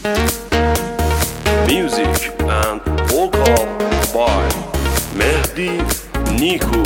Music and vocal by Mehdi Niku.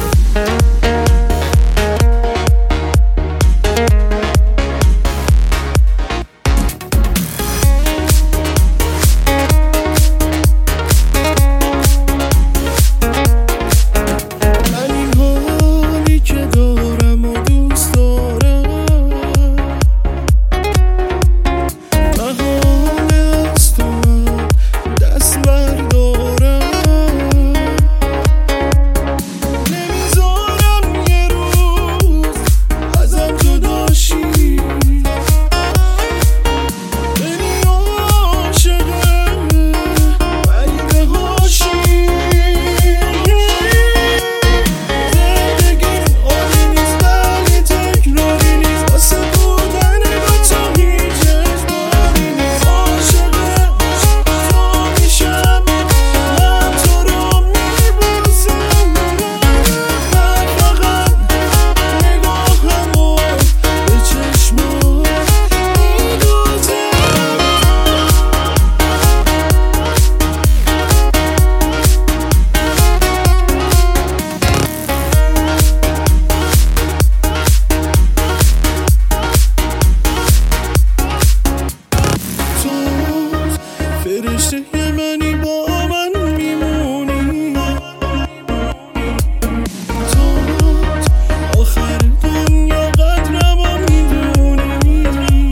فرشته منی با من میمونی تا آخر دنیا قدرمو میدونی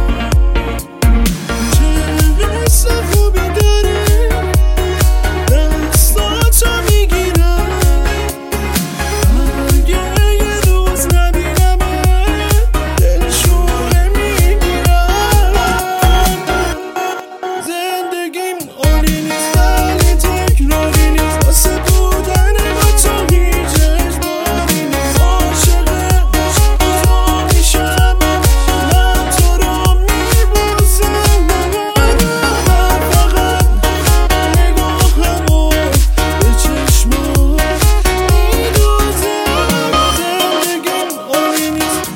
چه حس خوبی داره دستاتو میگیرم اگه یه روز نبینمه دلشونه میگیرم زندگیم عالی نیست ولی تکراری نیست واسه بودن با تو هیچ اجباری نیست عاشق تو میشم من تو رو میبوسم من فقط نگاهمو به چشمات میدوزم زندگیم عالی نیست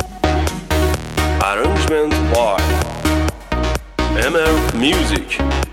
Arrangement by MR Music.